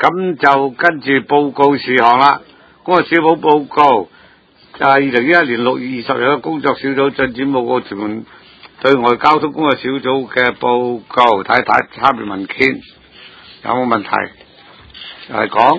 咁就跟住報告事項啦。嗰個小組報告就係2011年6月20日嘅工作小組進展報告，全門對外交通工作小組嘅報告，睇參閱文件有冇問題？係講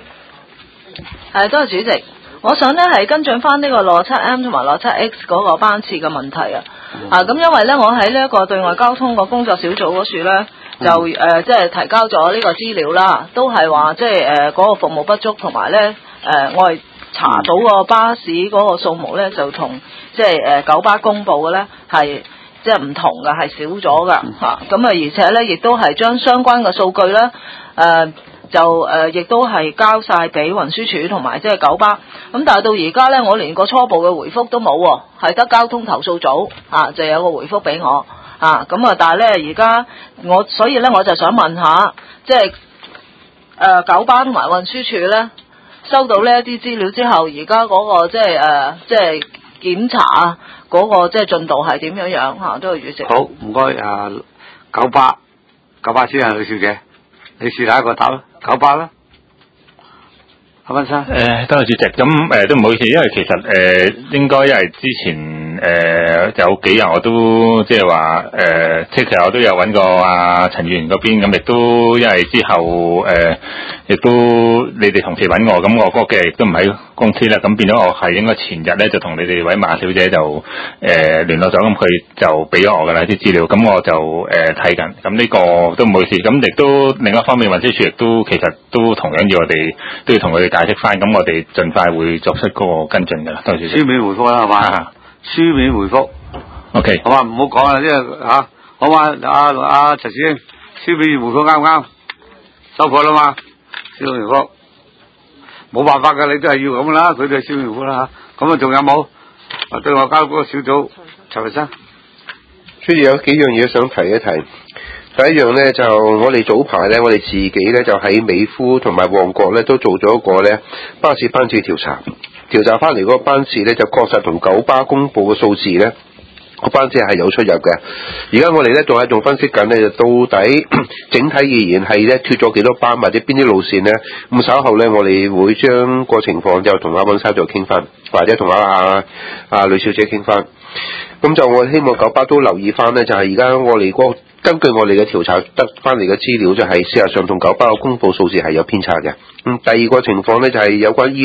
多謝主席。我想咧係跟進翻呢個67M 同埋67X 嗰個班次嘅問題啊。咁因為咧我喺呢一個對外交通個工作小組嗰處咧，就即係提交咗呢個資料啦，都係話即係嗰個服務不足，同埋咧我係查到個巴士嗰個數目咧就同即係九巴公佈嘅咧係即係唔同嘅，係少咗噶嚇。咁而且咧亦都係將相關嘅數據咧亦都係交晒俾運輸署同埋即係九巴，咁但係到而家咧，我連個初步嘅回覆都冇喎，係得交通投訴組就有個回覆俾我但係咧而家所以咧我就想問下，即係九巴同埋運輸署咧收到呢一啲資料之後，而家嗰個即係檢查嗰個即係進度係點樣都係主席。 好，唔該九巴先生，女小姐，你試下一個答啦。九巴啦，阿溫生。 多謝主席。咁都唔好意思，因為其實應該因為之前有幾日我都即係話其實我都有揾過阿陳議員嗰邊，咁亦都因為之後亦都你哋同事揾我，咁我嗰幾日亦都唔喺公司啦，咁變咗我係應該前日咧就同你哋位馬小姐就聯絡咗，咁佢就俾咗我噶啦啲資料，咁我就睇緊，咁呢個都唔好意思，咁亦都另一方面運輸署亦都其實都同樣要我哋都要同佢哋解釋翻，咁我哋盡快會作出嗰個跟進噶啦。多謝主席。 書面回覆啦，係嘛？書面回覆。 OK。 好嘛，唔好講啦，因為好嘛，阿陳師兄，書面回覆啱唔啱？收貨啦嘛，書面回覆。冇辦法㗎，你都係要咁噶啦，佢哋係書面回覆啦嚇。咁仲有冇？對外交嗰個小組，陳維生。 所以有幾樣嘢想提一提。第一樣咧就我哋早排咧，我哋自己咧就喺美孚同埋旺角咧都做咗一個咧巴士班次調查翻嚟嗰個班次咧就確實同九巴公佈嘅數字咧個班次係有出入嘅。而家我哋咧仲分析緊咧，到底整體而言係咧脫咗幾多班或者邊啲路線咧？咁稍後咧我哋會將個情況就同阿溫生就傾翻，或者同阿呂小姐傾翻。咁就我希望九巴都留意翻咧，就係而家我哋根據我哋嘅調查得翻嚟嘅資料，就係事實上同九巴嘅公佈數字係有偏差嘅。第二個情況咧就係有關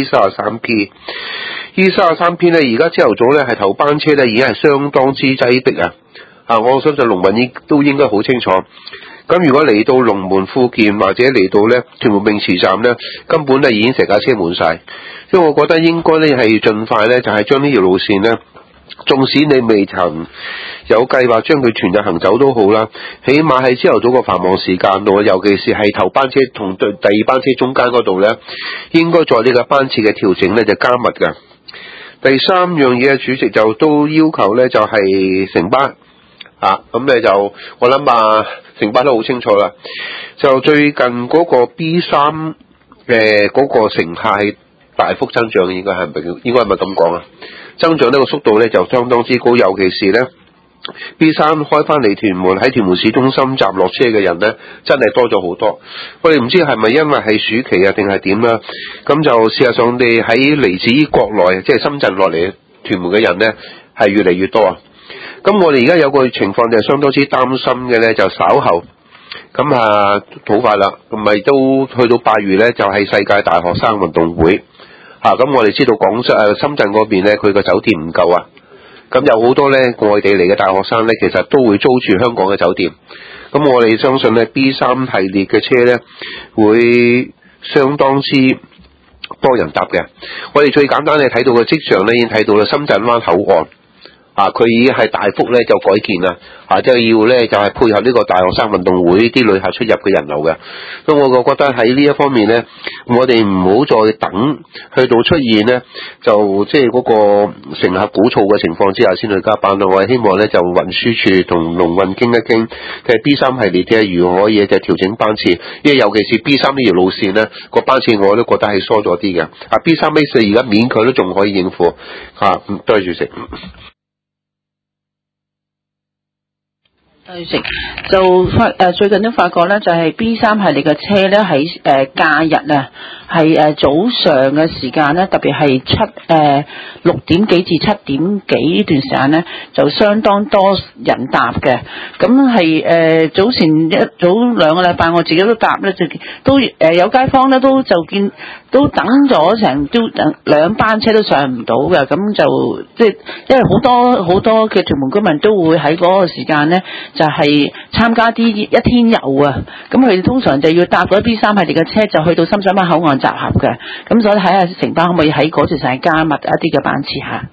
E33P 咧，而家朝頭早咧係頭班車咧已經係相當之擠迫我相信龍運都應該好清楚。咁如果嚟到龍門富健或者嚟到咧屯門泳池站咧，根本咧已經成架車滿晒。所以我覺得應該咧係盡快咧就係將呢條路線咧，縱使你未曾有計劃將佢全日行走都好啦，起碼喺朝頭早個繁忙時間度，尤其是係頭班車同第二班車中間嗰度咧，應該在呢個班次嘅調整咧就加密㗎。第三樣嘢，主席就都要求咧就係城巴咁咧就我諗城巴都好清楚啦，就最近嗰個 B3 嗰個乘客係大幅增長，應該係咪咁講啊？增長呢個速度咧就相當之高，尤其是咧 B3 開翻嚟屯門，喺屯門市中心站落車嘅人咧，真係多咗好多。我哋唔知係咪因為係暑期定係點啦？咁就事實上，你喺嚟自於國內，即係深圳落嚟屯門嘅人咧，係越嚟越多。咁我哋而家有個情況就係相當之擔心嘅咧，就稍後咁好快啦，咁咪都去到8月咧，就係世界大學生運動會。咁我哋知道深圳嗰邊咧，佢個酒店唔夠啊，咁有好多咧外地嚟嘅大學生咧，其實都會租住香港嘅酒店。咁我哋相信咧 B3 系列嘅車咧，會相當之多人搭嘅。我哋最簡單嘅睇到嘅跡象咧，已經睇到啦，深圳灣口岸。佢已經係大幅咧就改建啦，即係要咧就係配合呢個大學生運動會啲旅客出入嘅人流嘅。咁我覺得喺呢一方面咧，我哋唔好再等去到出現咧，就即係嗰個乘客鼓噪嘅情況之下先去加班咯。我係希望咧就運輸署同龍運傾一傾，即係 B3 系列嘅如何可以就調整班次，因為尤其是 B3 呢條路線咧個班次我都覺得係疏咗啲嘅。B3A4 而家勉強都仲可以應付多謝主席。 就最近都發覺咧，就係 B3系列嘅車咧喺假日啊，係早上嘅時間咧，特別係6點幾至7點幾呢段時間咧，就相當多人搭嘅。咁係早兩個禮拜我自己都搭咧，就都有街坊咧都等咗成都等2班車都上唔到嘅，咁就即係因為好多嘅屯門居民都會喺嗰個時間咧。就係參加啲一天遊啊，咁佢哋通常就要搭嗰 B3系列嘅車，就去到深水灣口岸集合嘅，咁所以睇下城巴可唔可以喺嗰段時間加密一啲嘅班次嚇。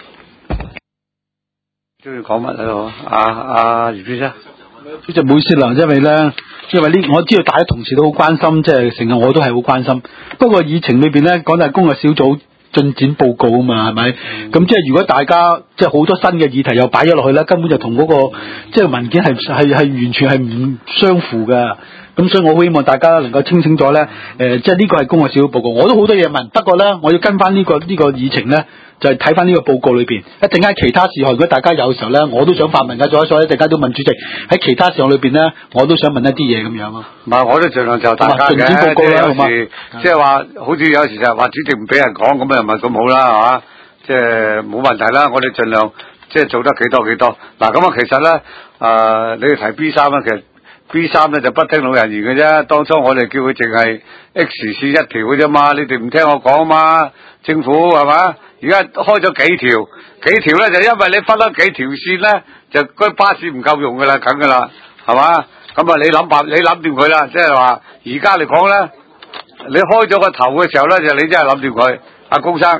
都要講乜喺度？阿葉先生， 呢就唔好意思啦，因為呢，我知道大家同事都好關心，即係成日我都係好關心。不過議程裏邊咧講就係工作小組進展報告啊嘛，係咪？咁即係如果大家即係好多新嘅議題又擺咗落去咧，根本就同嗰個即係文件係完全係唔相符嘅。咁所以我好希望大家能夠清楚咧，即係呢個係工作小組報告，我都好多嘢問，不過咧我要跟翻呢個議程咧，就係睇翻呢個報告裏邊。一陣間其他事項，如果大家有時候咧，我都想發問㗎，所以一陣間都問主席喺其他事項裏邊咧，我都想問一啲嘢咁樣咯。 唔係，我都盡量就大家嘅， 進展報告啦，好嘛？ 即係話，好似有時就係話主席唔俾人講，咁又唔係咁好啦，係嘛？即係冇問題啦，我哋盡量即係做得幾多幾多。嗱，咁啊，其實咧，你哋提 B3咧，其實 B3咧就不聽老人言嘅啫。當初我哋叫佢淨係 X 線一條嘅啫嘛，你哋唔聽我講嘛。政府係嘛？而家開咗幾條咧，就因為你分咗幾條線咧，就嗰巴士唔夠用噶啦，梗噶啦，係嘛？咁啊，你諗掂佢啦，即係話而家嚟講咧，你開咗個頭嘅時候咧，就你真係諗掂佢。阿高生，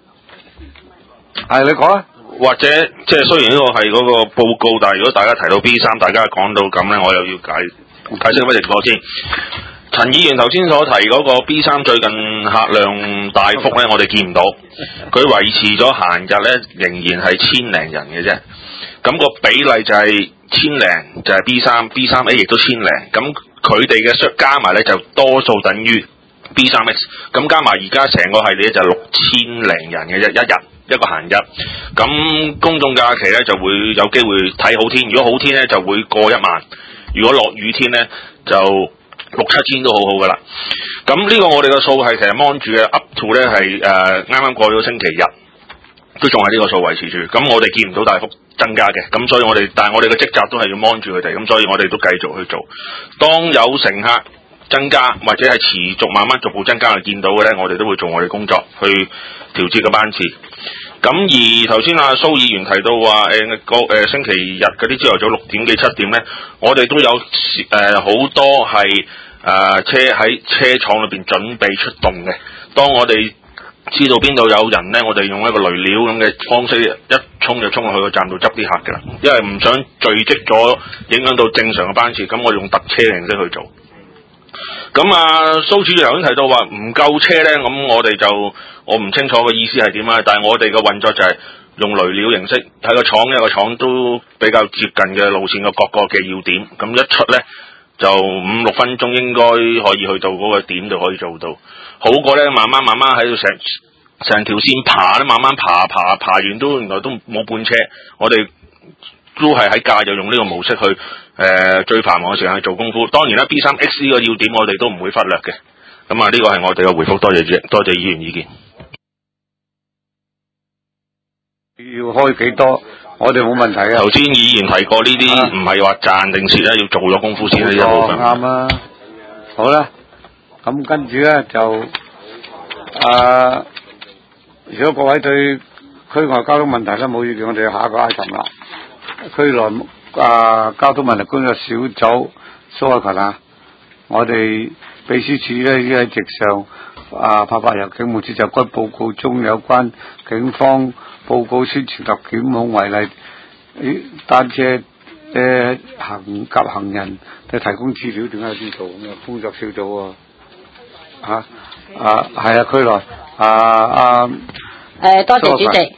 係你講啊。 或者即係雖然呢個係嗰個報告，但係如果大家提到 B3，大家講到咁咧，我又要解釋翻情況先。陳議員頭先所提嗰個 B3 最近客量大幅咧，我哋見唔到，佢維持咗閒日咧仍然係1000零人嘅啫。咁個比例就係1000零就係 B3A 亦都1000零，咁佢哋嘅加埋咧就多數等於 B3X， 咁加埋而家成個系列就6000零人嘅啫，一個閒日。咁公眾假期咧就會有機會睇好天，如果好天咧就會過1萬，如果落雨天咧就6-7千都好好噶啦。咁呢個我哋嘅數係其實 mon 住嘅 up to 咧係啱啱過咗星期日都仲係呢個數維持住。咁我哋見唔到大幅增加嘅，咁所以但係我哋嘅職責都係要 mon 住佢哋，咁所以我哋都繼續去做。當有乘客增加或者係持續慢慢逐步增加見到嘅咧，我哋都會做我哋工作去調節個班次。咁而頭先阿蘇議員提到話星期日嗰啲朝頭早6點幾7點咧，我哋都有好多係車喺車廠裏邊準備出動嘅。當我哋知道邊度有人咧，我哋用一個雷鳥咁嘅方式一衝就衝落去個站度執啲客㗎啦，因為唔想聚積咗影響到正常嘅班次，咁我哋用特車嘅形式去做。咁蘇主席頭先提到話唔夠車咧，咁我唔清楚個意思係點啊，但係我哋嘅運作就係用雷鳥形式喺個廠，一個廠都比較接近嘅路線嘅各個嘅要點，咁一出咧就5-6分鐘應該可以去到嗰個點就可以做到，好過咧慢慢喺度成條線爬咧，慢慢爬完都原來都冇半車，我哋都係喺假就用呢個模式去最繁忙嘅時間去做功夫。當然啦 ，B3X 呢個要點我哋都唔會忽略嘅。咁呢個係我哋嘅回覆，多謝主席，多謝議員意見。 要開幾多？我哋冇問題嘅。 頭先議員提過呢啲唔係話賺定蝕咧，要做咗功夫先呢一部分。 啱啊！好啦，咁跟住咧就如果各位對區外交通問題咧冇意見，我哋下一個 item 啦。區內交通問題工作小組蘇愛群啊，我哋秘書處咧已經喺席上派發由警務處就該報告中有關警方報告宣傳及檢控違例單車行人嘅提供資料，點解要做咁嘅工作小組係啊區內多謝主席。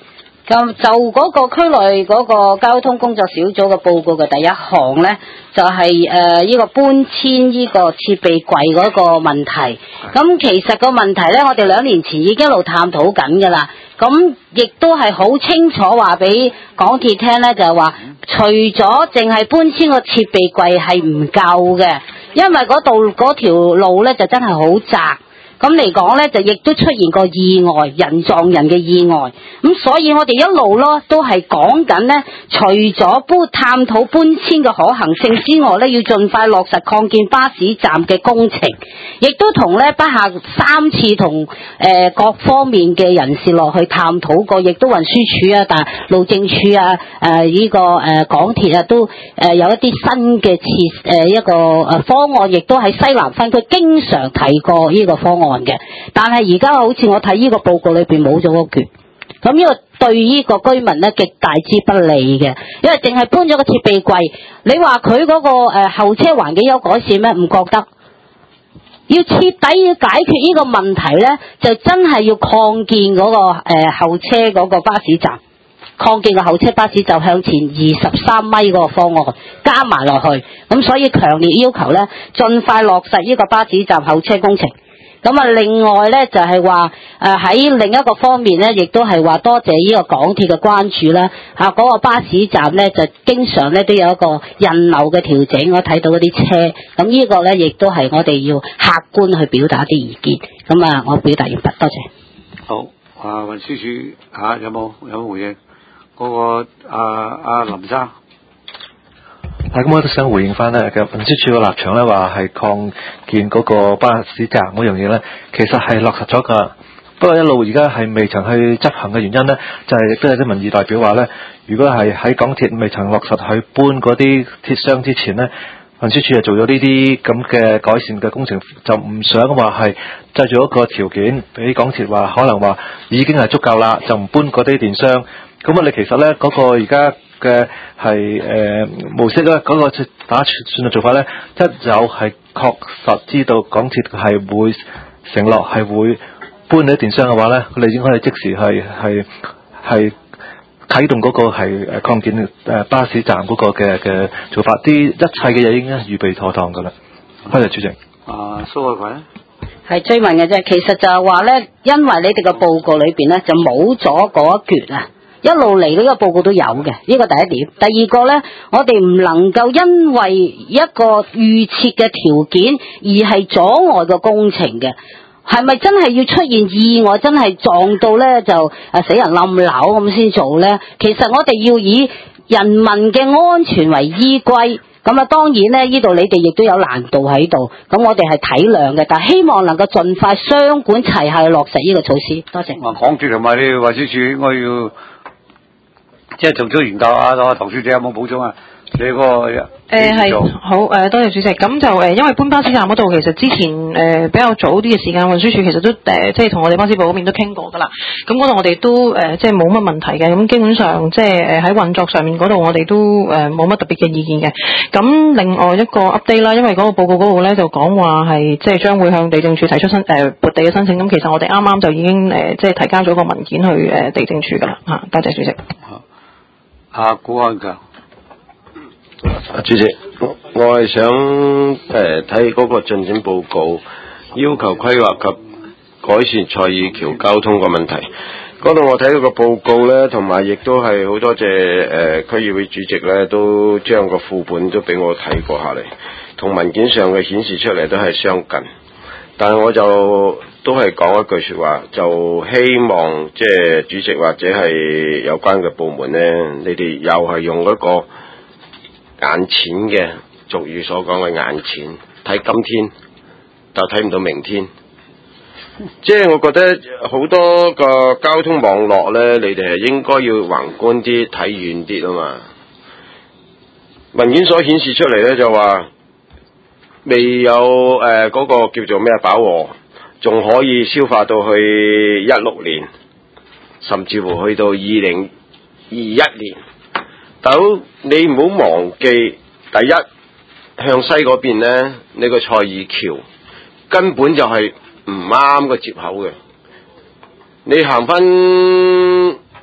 咁就嗰個區內嗰個交通工作小組嘅報告嘅第一項呢，就係呢個搬遷呢個設備櫃嗰個問題。咁其實個問題呢，我哋2年前已經一路探討緊㗎啦。咁亦都係好清楚話俾港鐵聽呢，就係話除咗淨係搬遷個設備櫃係唔夠嘅，因為嗰條路呢就真係好窄。咁嚟講呢，就亦都出現過意外，人撞人嘅意外。咁所以我哋一路咯都係講緊呢，除咗探討搬遷嘅可行性之外呢，要盡快落實擴建巴士站嘅工程，亦都同呢不下3次同各方面嘅人士落去探討過，亦都運輸署啊、但路政署啊、呢個港鐵啊都有一啲新嘅一個方案，亦都喺西南分區經常提過呢個方案嘅。但係而家好似我睇呢個報告裏邊冇咗嗰橛，咁呢個對呢個居民呢極大之不利嘅，因為淨係搬咗個設備櫃，你話佢嗰個候車環境有改善咩？唔覺得。要徹底要解決呢個問題呢，就真係要擴建嗰個候車嗰個巴士站，擴建個候車巴士站向前23米嗰個方案加埋落去，咁所以強烈要求呢，盡快落實呢個巴士站候車工程。咁啊，另外咧就係話喺另一個方面咧，亦都係話多謝呢個港鐵嘅關注啦。嗰個巴士站咧就經常咧都有一個人流嘅調整，我睇到嗰啲車，咁呢個咧亦都係我哋要客觀去表達啲意見。咁啊，我表達完畢，多謝。 好，運輸署有冇回應？嗰個林生。 咁我都想回應翻咧，嘅運輸署嘅立場咧，話係擴建嗰個巴士站嗰樣嘢咧，其實係落實咗㗎。不過一路而家係未曾去執行嘅原因咧，就係亦都有啲民意代表話咧，如果係喺港鐵未曾落實去搬嗰啲鐵箱之前咧，運輸署就做咗呢啲咁嘅改善嘅工程，就唔想話係製造一個條件俾港鐵話可能話已經係足夠啦，就唔搬嗰啲電箱。咁你其實咧嗰個而家嘅係模式咧，嗰個打算嘅做法咧，一有係確實知道港鐵係會承諾係會搬啲電箱嘅話咧，佢哋已經可以即時係啟動嗰個係擴建巴士站嗰個嘅做法，一切嘅嘢已經預備妥當㗎啦。多謝主席。 蘇偉葵係追問嘅啫，其實就係話咧，因為你哋嘅報告裏邊咧就冇咗嗰一橛啊。一路嚟呢個報告都有嘅，呢個第一點。第二個呢，我哋唔能夠因為一個預設嘅條件而係阻礙個工程嘅。係咪真係要出現意外，真係撞到呢就死人冧樓咁先做呢？其實我哋要以人民嘅安全為依歸。咁啊，當然呢，呢度你哋亦都有難度喺度。咁我哋係體諒嘅，但係希望能夠盡快雙管齊下去落實呢個措施。多謝。 港鐵同埋你運輸署應該要。即係做咗研究唐小姐有冇補充啊？你嗰個係好多謝主席。咁就因為搬巴士站嗰度，其實之前比較早啲嘅時間，運輸署其實都即係同我哋巴士部嗰邊都傾過㗎啦。咁嗰度我哋都即係冇乜問題嘅。咁基本上即係喺運作上面嗰度，我哋都冇乜特別嘅意見嘅。咁另外一個 update 啦，因為嗰個報告嗰度咧就講話係即係將會向地政處提出撥地嘅申請。咁其實我哋啱啱就已經即係提交咗個文件去地政處㗎啦。多謝主席。 古漢強， 主席，我係想睇嗰個進展報告，要求規劃及改善蔡意橋交通嘅問題。嗰度我睇到個報告呢，同埋亦都係好多謝區議會主席呢，都將個副本都俾我睇過下嚟，同文件上嘅顯示出嚟都係相近。但係我就都係講一句說話，就希望即係主席或者係有關嘅部門呢，你哋又係用一個眼淺嘅俗語所講嘅眼淺，睇今天但睇唔到明天。即係我覺得好多個交通網絡呢，你哋係應該要宏觀啲睇遠啲啊嘛。文件所顯示出嚟呢，就話未有嗰個叫做咩飽和，仲可以消化到去16年，甚至乎去到2021年。大佬，你唔好忘記，第一向西嗰邊呢，你個蔡意橋根本就係唔啱個接口嘅。你行翻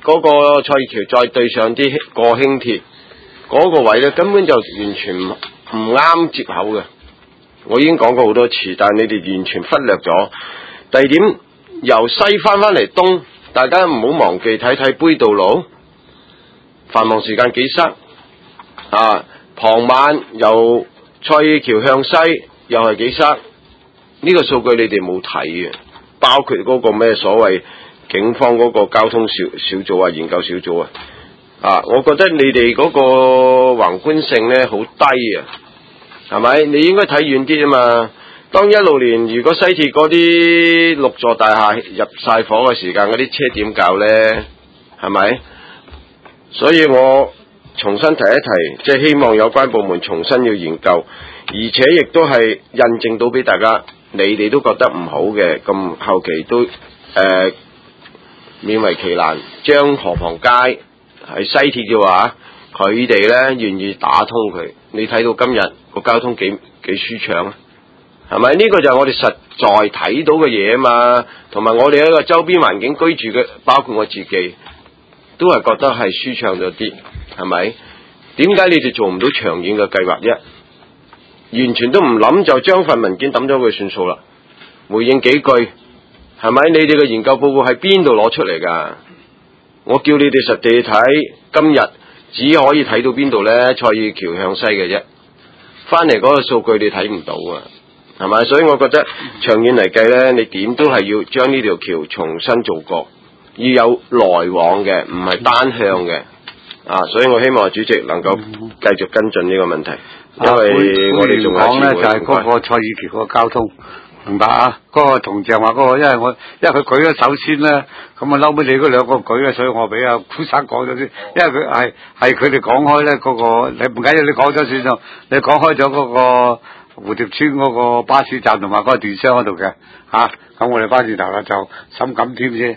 嗰個蔡意橋再對上啲過輕鐵嗰個位咧，根本就完全唔啱接口嘅。我已經講過好多次，但係你哋完全忽略咗。第二點，由西翻嚟東，大家唔好忘記睇睇杯渡路，繁忙時間幾塞啊！傍晚由蔡意橋向西又係幾塞，呢個數據你哋冇睇嘅，包括嗰個咩所謂警方嗰個交通小組啊、研究小組啊，我覺得你哋嗰個宏觀性呢好低啊，係咪？你應該睇遠啲啊嘛。當16年如果西鐵嗰啲6座大廈入晒伙嘅時間，嗰啲車點搞呢？係咪？所以我重新提一提，即係希望有關部門重新要研究，而且亦都係印證到俾大家，你哋都覺得唔好嘅，咁後期都勉為其難，將河旁街係西鐵嘅話，佢哋呢願意打通佢。你睇到今日個交通幾舒暢啊？係咪？呢個就係我哋實在睇到嘅嘢啊嘛，同埋我哋一個周邊環境居住嘅，包括我自己，都係覺得係舒暢咗啲，係咪？點解你哋做唔到長遠嘅計劃啫？完全都唔諗就將份文件抌咗佢算數啦。回應幾句，係咪？你哋嘅研究報告喺邊度攞出嚟㗎？我叫你哋實地去睇，今日只可以睇到邊度呢？蔡意橋向西嘅啫，翻嚟嗰個數據你睇唔到啊，係咪？所以我覺得長遠嚟計呢，你點都係要將呢條橋重新做過，要有來往嘅，唔係單向嘅。所以我希望主席能夠繼續跟進呢個問題，因為我哋仲講咧就係嗰個蔡意橋嗰個交通，明白啊？嗰個同鄭話嗰個，因為佢舉咗手先咧，咁啊嬲尾你嗰兩個舉咧，所以我俾阿古生講咗先，因為佢係佢哋講開咧嗰個，你唔緊要，你講咗算數，你講開咗嗰個蝴蝶村嗰個巴士站同埋嗰個電商嗰度嘅，咁我哋翻轉頭啦就深感添先。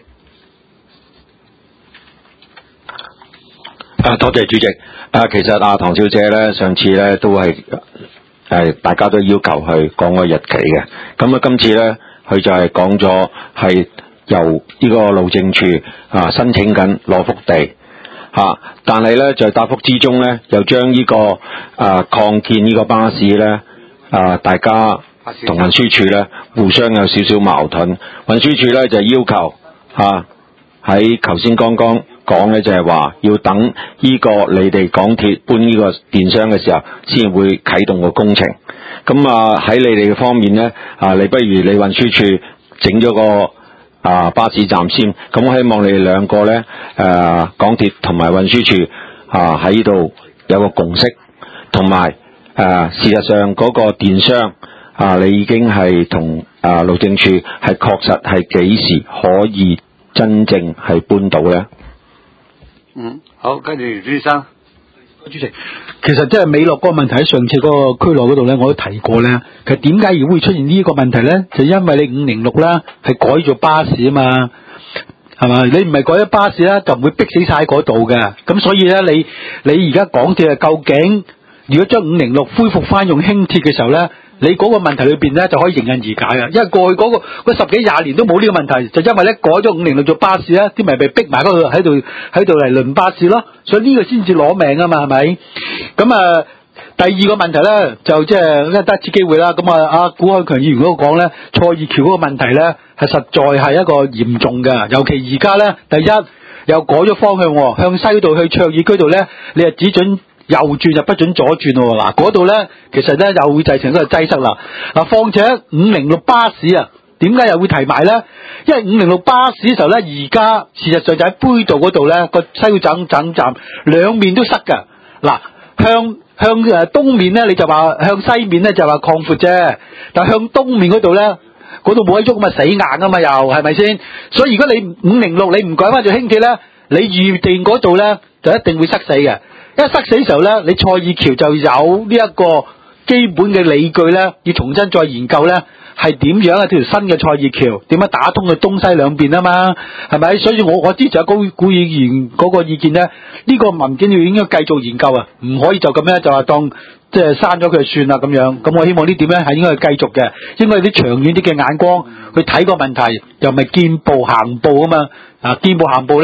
多謝主席。其實唐小姐咧，上次咧都係大家都要求去講個日期嘅。咁今次咧，佢就係講咗係由呢個路政處申請緊攞幅地但係咧在答覆之中咧，又將呢個擴建呢個巴士咧大家同運輸署咧互相有少少矛盾。運輸署咧就要求喺頭先剛剛講咧就係話要等呢個你哋港鐵搬呢個電商嘅時候，先會啟動個工程。咁喺你哋嘅方面咧，你不如你運輸處整咗個巴士站先。咁我希望你哋兩個咧，港鐵同埋運輸處喺度有個共識，同埋事實上嗰個電商你已經係同路政處係確實係幾時可以真正係搬到咧？ 好，跟住朱醫生。 主席，其實即係美樂嗰個問題喺上次嗰個區內嗰度咧，我都提過咧。其實點解而會出現呢個問題咧？就因為你506啦，係改咗巴士啊嘛，係嘛？你唔係改咗巴士啦，就唔會逼死晒嗰度嘅。咁所以咧，你而家港鐵究竟如果將506恢復翻用輕鐵嘅時候咧，你嗰個問題裏邊咧就可以迎刃而解啊！因為過去嗰10幾20年都冇呢個問題，就因為咧改咗506做巴士咧，啲咪被逼埋嗰度喺度嚟輪巴士咯，所以呢個先至攞命啊嘛，係咪？咁第二個問題咧就即係得一次機會啦。咁阿古漢強議員嗰個講咧，蔡意橋嗰個問題咧係實在係一個嚴重嘅，尤其而家咧，第一又改咗方向，向西度去卓爾居度咧，你係只准右轉就不准左轉喎。嗱，嗰度咧其實咧又會製成一個擠塞啦。況且506巴士點解又會提埋咧？因為506巴士嘅時候咧，而家事實上就喺杯渡嗰度咧，個西站兩面都塞㗎。嗱，向東面咧，你就話向西面咧就話擴闊啫，但向東面嗰度咧，嗰度冇得喐咁死硬啊嘛，又係咪先？所以如果你506你唔改翻做輕鐵咧，你預定嗰度咧就一定會塞死嘅。一塞死嘅時候咧，你蔡意橋就有呢一個基本嘅理據咧，要重新再研究咧，係點樣條新嘅蔡意橋點樣打通佢東西兩邊啊嘛，係咪？所以我支持古議員嗰個意見咧，呢個文件要應該繼續研究啊，唔可以就咁樣就話當即係刪咗佢就算啦咁樣。咁我希望呢點咧係應該繼續嘅，應該有啲長遠啲嘅眼光去睇個問題，又唔係見步行步啊嘛。見步行步咧，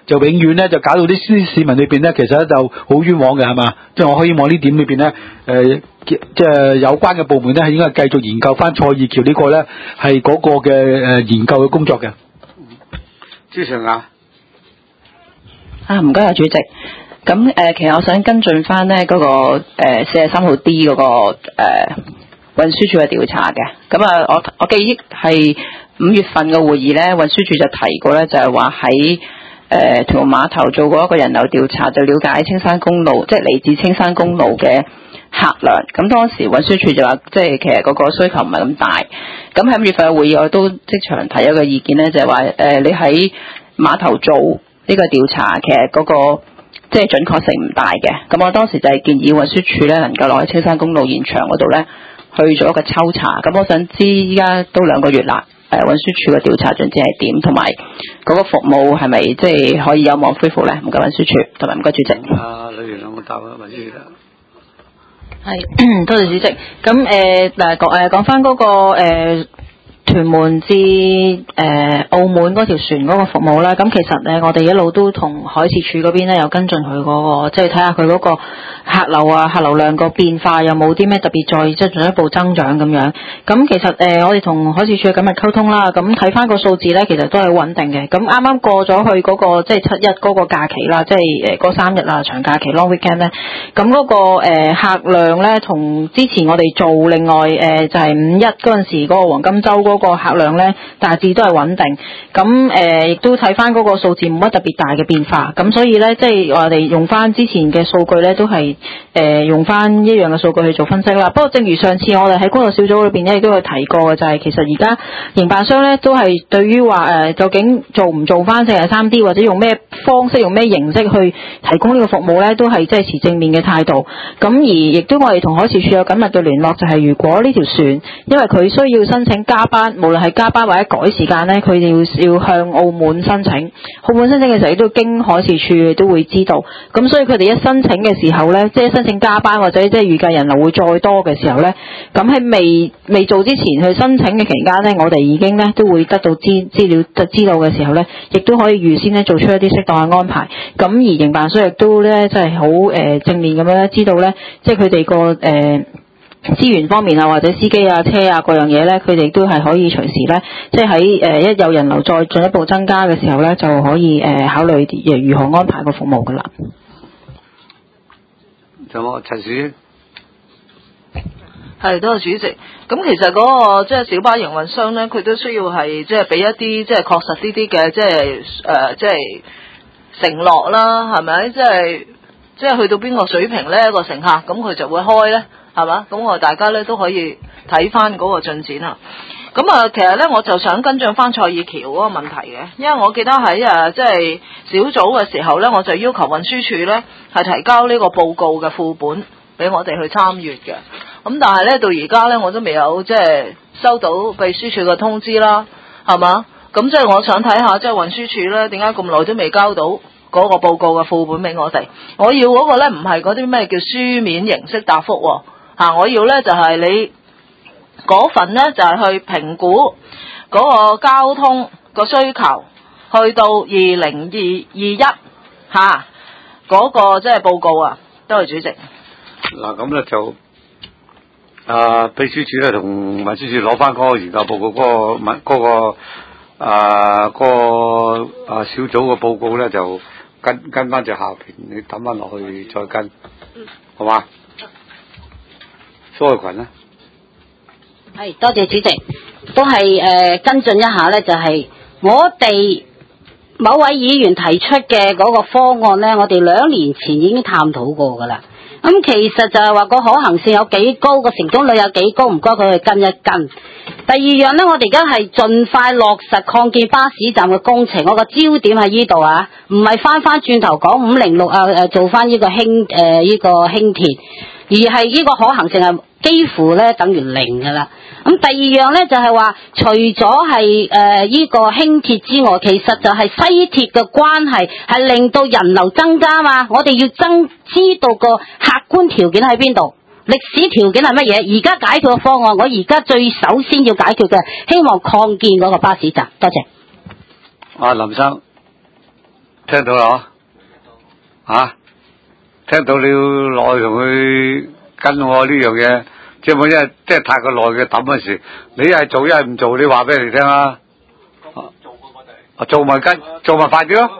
就永遠咧就搞到啲市民裏邊咧，其實咧就好冤枉嘅，係嘛？即係我希望呢點裏邊咧，即係有關嘅部門咧係應該繼續研究翻蔡意橋呢個咧係嗰個嘅研究嘅工作嘅。 朱常啊， 唔該啊，主席。咁其實我想跟進翻咧嗰個43號 D 嗰個運輸署嘅調查嘅。咁啊，我記憶係5月份嘅會議咧，運輸署就提過咧，就係話喺屯門碼頭做過一個人流調查，就了解青山公路，即係嚟自青山公路嘅客量。咁當時運輸署就話，即係其實嗰個需求唔係咁大。咁喺5月份嘅會議，我都即場提一個意見咧，就係話你喺碼頭做呢個調查，其實嗰個即係準確性唔大嘅。咁我當時就係建議運輸署咧能夠落喺青山公路現場嗰度咧去做一個抽查。咁我想知依家都2個月啦，運輸署嘅調查進展係點，同埋嗰個服務係咪即係可以有望恢復咧？唔該運輸署，同埋唔該主席。 李元朗，我答啦，運輸署啦。 係，多謝主席。咁講翻嗰個屯門至澳門嗰條船嗰個服務啦，咁其實我哋一路都同海事處嗰邊咧有跟進佢嗰個，即係睇下佢嗰個客流啊、客流量個變化有冇啲咩特別再即係進一步增長咁樣。咁其實我哋同海事處緊密溝通啦，咁睇翻個數字咧，其實都係穩定嘅。咁啱啱過咗去嗰個即係7-1嗰個假期啦，即係嗰3日啊長假期 long weekend 咧，咁嗰個客量咧同之前我哋做另外就係5-1嗰陣時嗰個黃金週嗰個客量咧大致都係穩定，咁亦都睇翻嗰個數字冇乜特別大嘅變化，咁所以咧即係我哋用翻之前嘅數據咧都係用翻一樣嘅數據去做分析啦。不過正如上次我哋喺工作小組裏邊咧亦都有提過嘅，就係其實而家營辦商咧都係對於話究竟做唔做翻43 D 或者用咩方式用咩形式去提供呢個服務咧，都係即係持正面嘅態度。咁而亦都我哋同海事處有緊密嘅聯絡，就係如果呢條船因為佢需要申請加班，無論係加班或者改時間咧，佢哋要向澳門申請。澳門申請嘅時候亦都經海事處都會知道。咁所以佢哋一申請嘅時候咧，即係申請加班或者即係預計人流會再多嘅時候咧，咁喺未做之前去申請嘅期間咧，我哋已經咧都會得到資料知道嘅時候咧，亦都可以預先咧做出一啲適當嘅安排。咁而營辦商亦都咧即係好正面咁樣咧知道咧，即係佢哋個資源方面啊，或者司機啊、車啊各樣嘢咧，佢哋都係可以隨時咧，即係喺一有人流再進一步增加嘅時候咧，就可以考慮如何安排個服務噶啦。 仲有陳主係，多謝主席。咁其實嗰個即係小巴營運商咧，佢都需要係即係俾一啲即係確實啲嘅即係即係承諾啦，係咪？即係去到邊個水平咧，個乘客咁佢就會開咧，係嘛？咁我大家咧都可以睇翻嗰個進展啦。咁啊，其實咧我就想跟進翻蔡意橋嗰個問題嘅，因為我記得喺即係小組嘅時候咧，我就要求運輸署咧係提交呢個報告嘅副本俾我哋去參閱嘅。咁但係咧到而家咧我都未有即係收到秘書處嘅通知啦，係嘛？咁即係我想睇下即係運輸署咧點解咁耐都未交到嗰個報告嘅副本俾我哋。我要嗰個咧唔係嗰啲咩叫書面形式答覆喎，我要咧就係你嗰份咧就係去評估嗰個交通個需求，去到2021嗰個即係報告啊。多謝主席。 嗱咁咧就秘書處咧同運輸署攞翻嗰個研究報告嗰個小組嘅報告咧，就跟翻隻下邊，你抌翻落去再跟，好嘛？蘇慧群咧， 係多謝主席，都係跟進一下咧，就係我哋某位議員提出嘅嗰個方案咧，我哋2年前已經探討過噶啦。咁其實就係話個可行性有幾高，個成功率有幾高，唔該佢去跟一跟。第二樣呢，我哋而家係盡快落實擴建巴士站嘅工程，我個焦點喺呢度啊，唔係翻轉頭講506做翻呢個輕鐵，而係呢個可行性係幾乎咧等於0噶啦。咁第二樣咧就係話，除咗係呢個輕鐵之外，其實就係西鐵嘅關係係令到人流增加嘛。我哋要知道個客觀條件喺邊度，歷史條件係乜嘢？而家解決嘅方案，我而家最首先要解決嘅，希望擴建嗰個巴士站。多謝。 林生。 聽到啦？聽到你要落去同佢跟我呢樣嘢，即係冇因為即係太過耐嘅抌嗰時，你一係做一係唔做，你話俾人哋聽啊！做埋跟，做埋快啲咯！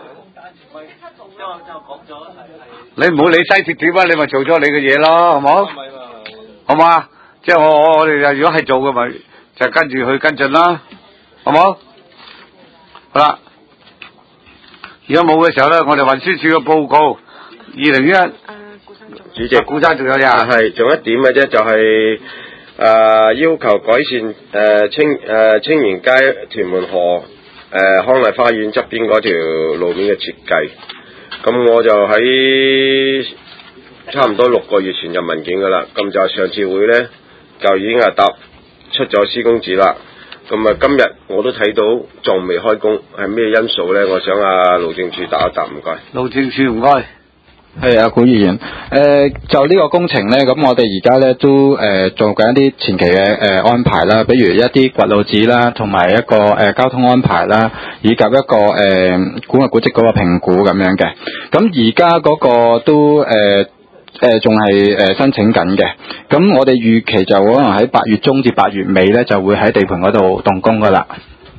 你唔好理西鐵點啊，你咪做咗你嘅嘢咯，好冇？好嘛？即係我哋如果係做嘅咪就跟住去跟進啦，好冇？好啦，如果冇嘅時候咧，我哋運輸署嘅報告2021。 主席， 古生仲有呀？ 係，仲有一點嘅啫，就係要求改善青年街屯門河康麗花園側邊嗰條路面嘅設計。咁我就喺差唔多6個月前入文件噶啦，咁就上次會咧就已經係出咗施工紙啦。咁啊，今日我都睇到仲未開工，係咩因素咧？我想路政署答一答，唔該。 路政署唔該。 係啊，古議員，就呢個工程咧，咁我哋而家咧都做緊一啲前期嘅安排啦，比如一啲掘路紙啦，同埋一個交通安排啦，以及一個古物古蹟嗰個評估咁樣嘅。咁而家嗰個都仲係申請緊嘅。咁我哋預期就可能喺8月中至8月尾咧，就會喺地盤嗰度動工噶啦。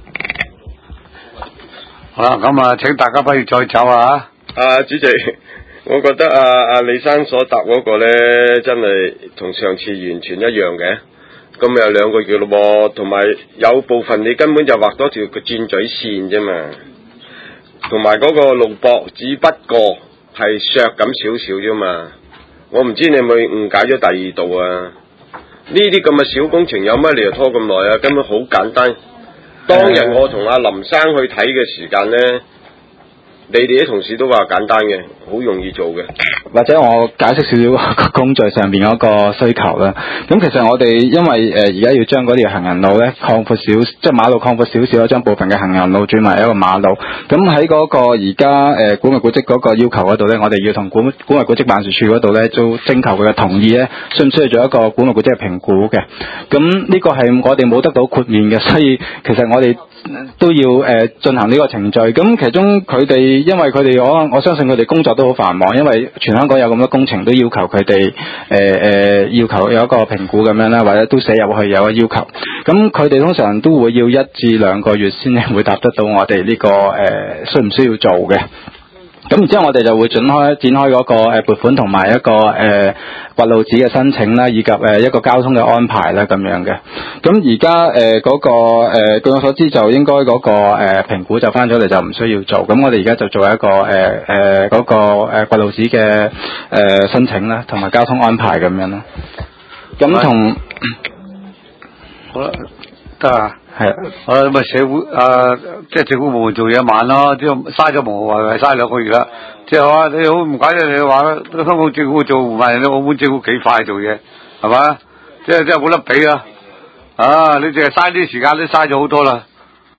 好啦，咁啊，請大家不如再走啊！ 主席。我覺得阿李生所答嗰個咧，真係同上次完全一樣嘅。咁有2個月咯喎，同埋有部分你根本就畫多條轉嘴線啫嘛。同埋嗰個路駁只不過係削咁少少啫嘛。我唔知你有冇誤解咗第2度啊？呢啲咁嘅小工程有乜理由拖咁耐啊？根本好簡單。當日我同阿林生去睇嘅時間咧。你哋啲同事都話簡單嘅，好容易做嘅。 或者我解釋少少個工序上邊嗰個需求啦。咁其實我哋因為而家要將嗰條行人路咧擴闊少，即係馬路擴闊少少，將部分嘅行人路轉埋一個馬路。咁喺嗰個而家古物古蹟嗰個要求嗰度咧，我哋要同古物古蹟辦事處嗰度咧都徵求佢嘅同意咧，需唔需要做一個古物古蹟嘅評估嘅？咁呢個係我哋冇得到豁免嘅，所以其實我哋都要進行呢個程序。咁其中佢哋因為佢哋我相信佢哋工作都好繁忙，因為全香港有咁多工程都要求佢哋要求有一個評估咁樣啦，或者都寫入去有個要求。咁佢哋通常都會要1至2個月先會答得到我哋呢個需唔需要做嘅。咁然之後我哋就會展開嗰個撥款同埋一個掘路紙嘅申請啦，以及一個交通嘅安排啦咁樣嘅。咁而家嗰個據我所知就應該嗰個評估就翻咗嚟就唔需要做。咁我哋而家就做一個嗰個掘路紙嘅申請啦，同埋交通安排咁樣啦。咁同好啦，得啊。 係啊， 咁啊社會即係政府部門做嘢慢咯，即係嘥咗無謂嘥2個月啦。即係話你好唔怪得你話啦，香港政府做唔係你澳門政府幾快做嘢，係嘛？即係冇得比啊！你淨係嘥啲時間都嘥咗好多啦。